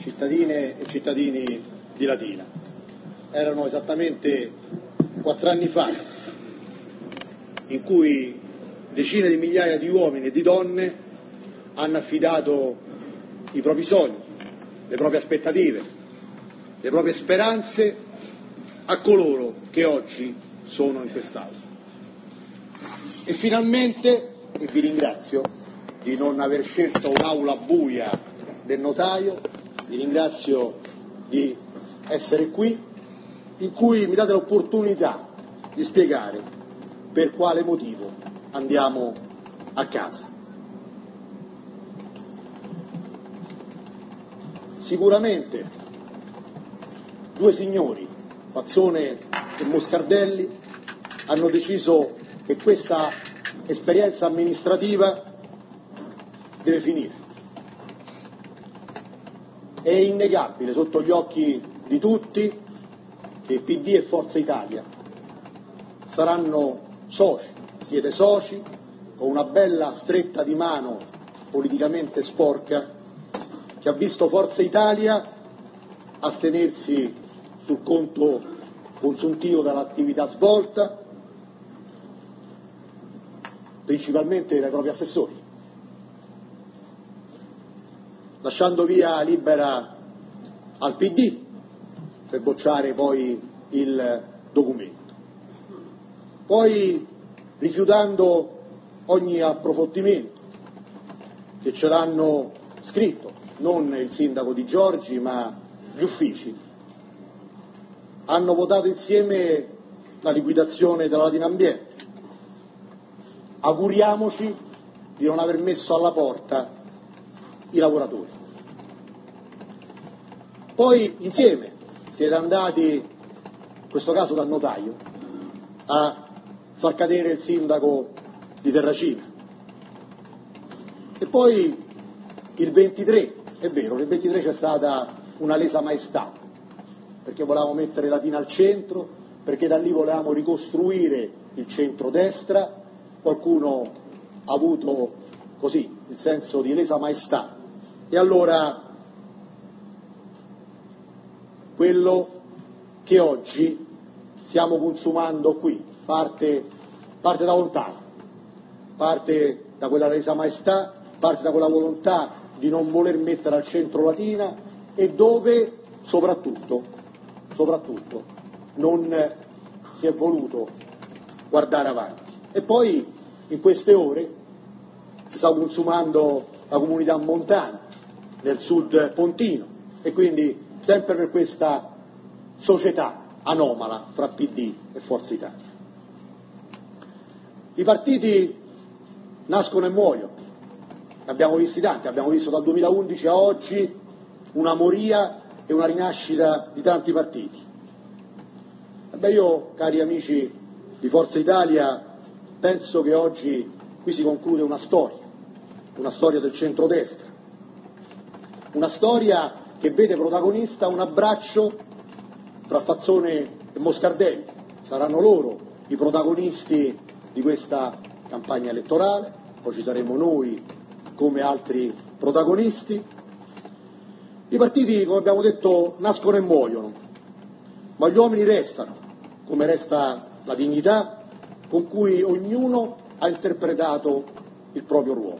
cittadine e cittadini di Latina. Erano esattamente 4 anni fa in cui decine di migliaia di uomini e di donne hanno affidato i propri sogni, le proprie aspettative, le proprie speranze a coloro che oggi sono in quest'Aula. E finalmente, e vi ringrazio di non aver scelto un'aula buia del notaio, vi ringrazio di essere qui, in cui mi date l'opportunità di spiegare per quale motivo andiamo a casa. Sicuramente 2 signori, Fazzone e Moscardelli, hanno deciso che questa esperienza amministrativa deve finire. È innegabile sotto gli occhi di tutti che PD e Forza Italia saranno soci, siete soci, con una bella stretta di mano politicamente sporca che ha visto Forza Italia astenersi sul conto consuntivo dall'attività svolta, principalmente dai propri assessori, lasciando via libera al PD per bocciare poi il documento, poi rifiutando ogni approfondimento che ce l'hanno scritto, non il sindaco Di Giorgi ma gli uffici, hanno votato insieme la liquidazione della Latina Ambiente. Auguriamoci di non aver messo alla porta i lavoratori. Poi insieme siete andati, in questo caso dal notaio, a far cadere il sindaco di Terracina. E poi il 23, è vero, nel 23 c'è stata una lesa maestà, perché volevamo mettere Latina al centro, perché da lì volevamo ricostruire il centrodestra. Qualcuno ha avuto così il senso di lesa maestà e allora quello che oggi stiamo consumando qui parte da lontano, parte da quella lesa maestà, parte da quella volontà di non voler mettere al centro Latina e dove soprattutto non si è voluto guardare avanti. E poi in queste ore si sta consumando la comunità montana nel sud pontino e quindi sempre per questa società anomala fra PD e Forza Italia. I partiti nascono e muoiono, ne abbiamo visti tanti, abbiamo visto dal 2011 a oggi una moria e una rinascita di tanti partiti. Io, cari amici di Forza Italia, penso che oggi qui si conclude una storia del centrodestra, una storia che vede protagonista un abbraccio fra Fazzone e Moscardelli. Saranno loro i protagonisti di questa campagna elettorale, poi ci saremo noi come altri protagonisti. I partiti, come abbiamo detto, nascono e muoiono, ma gli uomini restano, come resta la dignità con cui ognuno ha interpretato il proprio ruolo.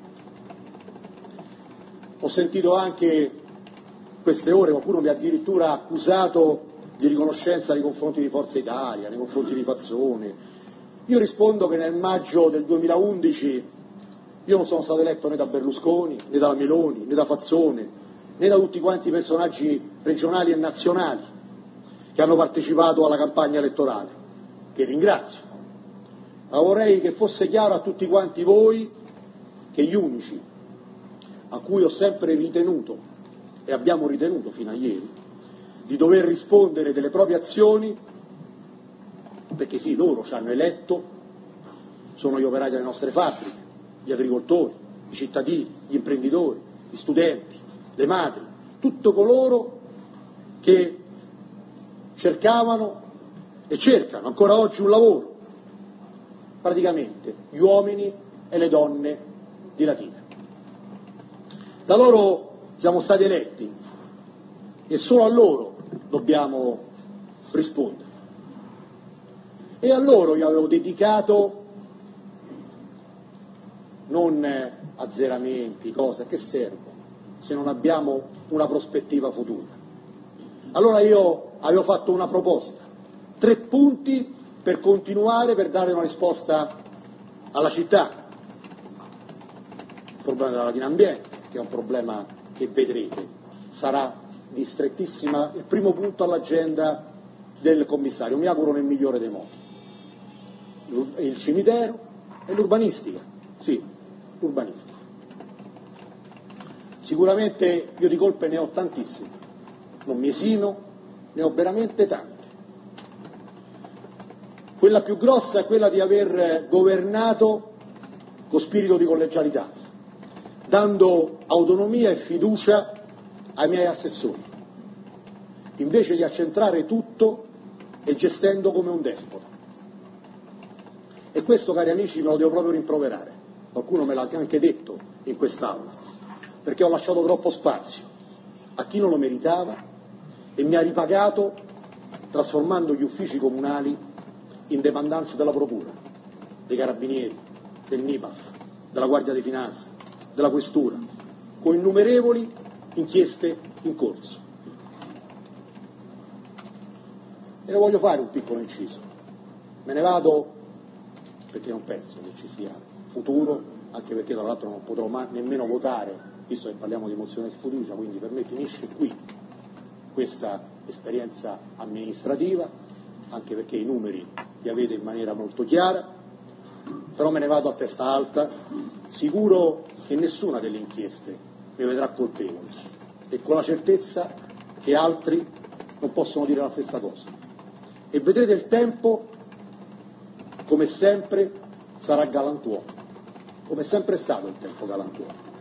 Ho sentito anche queste ore, qualcuno mi ha addirittura accusato di riconoscenza nei confronti di Forza Italia, nei confronti di Fazzone. Io rispondo che nel maggio del 2011 io non sono stato eletto né da Berlusconi, né da Meloni, né da Fazzone, né da tutti quanti i personaggi regionali e nazionali che hanno partecipato alla campagna elettorale, che ringrazio. Ma vorrei che fosse chiaro a tutti quanti voi che gli unici a cui ho sempre ritenuto, e abbiamo ritenuto fino a ieri, di dover rispondere delle proprie azioni, perché sì, loro ci hanno eletto, sono gli operai delle nostre fabbriche, gli agricoltori, i cittadini, gli imprenditori, gli studenti, le madri, tutti coloro che cercavano e cercano ancora oggi un lavoro, praticamente gli uomini e le donne di Latina. Da loro siamo stati eletti e solo a loro dobbiamo rispondere. E a loro io avevo dedicato non azzeramenti, cose che servono se non abbiamo una prospettiva futura. Allora io avevo fatto una proposta, 3 punti per continuare, per dare una risposta alla città. Il problema della Latina Ambiente, che è un problema che vedrete, sarà di strettissima, il primo punto all'agenda del commissario, mi auguro nel migliore dei modi. Il cimitero e l'urbanistica, sì, l'urbanistica. Sicuramente io di colpe ne ho tantissime, non mi esimo, ne ho veramente tante. Quella più grossa è quella di aver governato con spirito di collegialità, dando autonomia e fiducia ai miei assessori, invece di accentrare tutto e gestendo come un despota. E questo, cari amici, me lo devo proprio rimproverare. Qualcuno me l'ha anche detto in quest'Aula, perché ho lasciato troppo spazio a chi non lo meritava e mi ha ripagato trasformando gli uffici comunali in dependenze della Procura, dei Carabinieri, del NIPAF, della Guardia di Finanza, della Questura, con innumerevoli inchieste in corso. E ne voglio fare un piccolo inciso. Me ne vado perché non penso che ci sia futuro, anche perché tra l'altro non potrò nemmeno votare, visto che parliamo di mozione di sfiducia, quindi per me finisce qui questa esperienza amministrativa, anche perché i numeri li avete in maniera molto chiara, però me ne vado a testa alta, sicuro che nessuna delle inchieste mi vedrà colpevole e con la certezza che altri non possono dire la stessa cosa. E vedrete il tempo, come sempre, sarà galantuomo, come è sempre stato il tempo galantuomo.